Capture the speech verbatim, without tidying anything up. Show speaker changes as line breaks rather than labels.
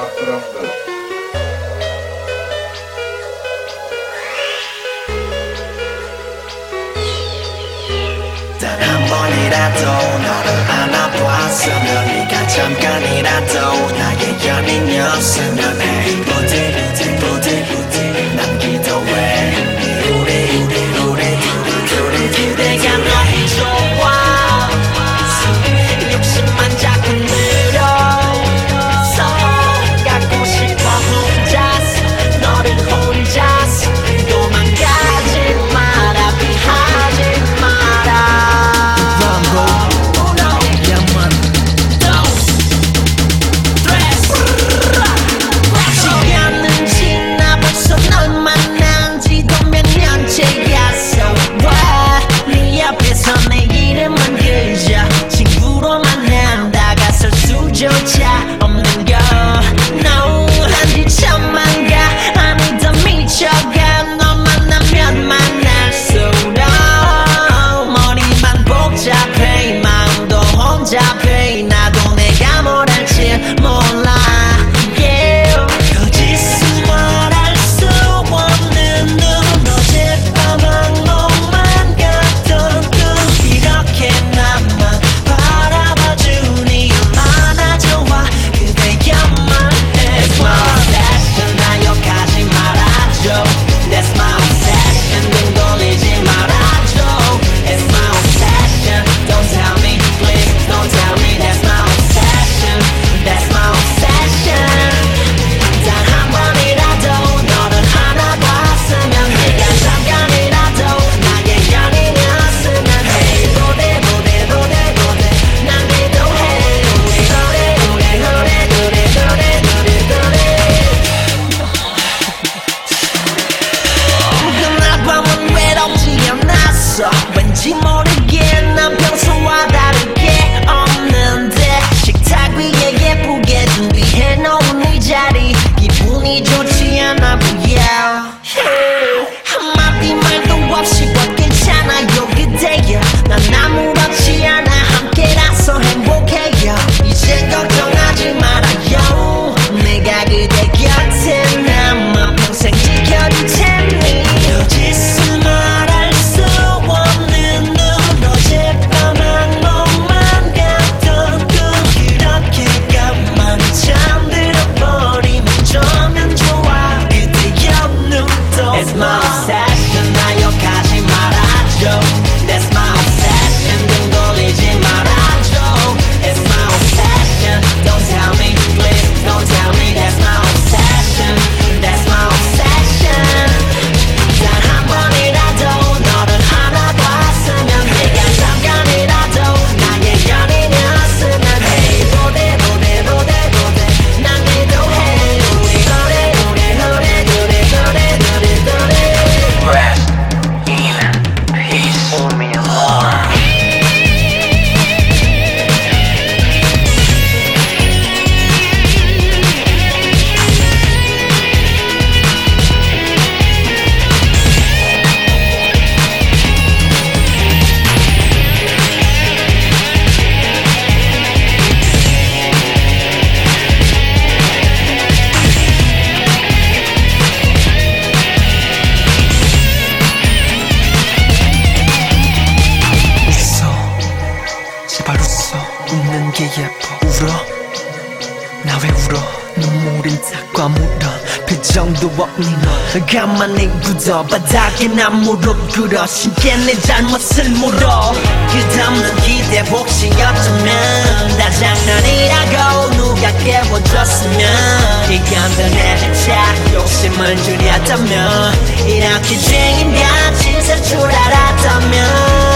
바크랑드.
단 한 번이라도 너를 안아봤으면 네가 잠깐이라도 나의 연인이었으면 해. 부디 부디 부디 부디 난 기도해. 우리 우리 우리 둘이 둘이 내가 너무 좋아. 욕심만 자꾸 늘어. 갖고 싶어 혼자서 너를 혼자서 도망가지 마라 피하지 마라. 시간은 지나 벌써 널 만난 지도 몇 년째였어. 네 앞에서 내 이름은 그저 친구로만 한다가설 수조차 없는 걸. No 한지 천만 가 아니다 미쳐가. 너 만나면 만날수록 머리만 복잡해 마음도 혼잡해. 나도 내가 뭘 할지 몰라. Yeah. 거짓은 말할 수 없는 눈. 어젯밤 악몽만 같던 꿈. 이렇게 나만 바라봐주니 얼마나 좋아. 그대여만 해. It's my obsession. 나 욕하지 말아줘. That's my obsession. 눈 돌리지 말아줘. It's my obsession. Don't tell me, please don't tell me. That's my obsession. That's my obsession. 단 한 번이라도 너를 하나 봤으면 네가 잠깐이라도 나의 연인이었으면 해. 보대 보대 보대 보대 난 기도해. 우리 노래 노래 노래 노래 노래 노래 노래. 그날 밤은 외롭지 않았어. 왠지 모르게 난 평소와 다르게 없는데 식탁 위에 예쁘게 준비해놓은 이 자리 기분이 좋지 않아 보여. 한마디 말도 없이 뭐 괜찮아요 그대여. 난 아무렇지 않아 함께라서 행복해요. 이젠 걱정하지 말아요. 내가 그대 곁에 남아 평생 지켜줄 테니. 거짓을 말할 수 없는 눈. 어젯밤 악몽만 같던 꿈. 그렇게 가만히 잠들어버리면 저면 좋아. 그대여 눈도 It's my obsession. 나 욕하지 말아줘. That's my obsession. 눈 돌리지 말아줘. It's my obsession. Don't tell me, please don't tell me. That's my obsession. That's my obsession. 단 한 번이라도 너를 하나 봤으면 네가 잠깐이라도 나의 연인이었으면 해. 보대 보대 보대 보대 난 기도해. 우리 노래 노래 노래 노래 노래 노래 노래. Rest in peace. Pour me more. 웃어 제발 웃어. 웃는 게 예뻐. 울어 나 왜 울어. 눈물은 닦아 물어. 표정도 없니 너. 가만히 굳어 바닥에 난 무릎 꿇어. 신께 내 잘못을 물어. 끝없는 기대 혹시 어쩌면 다 장난이라고 누가 깨워줬으면 이건 더 내자 욕심을 줄였다면 이렇게 죄인같이 살 줄 알았다면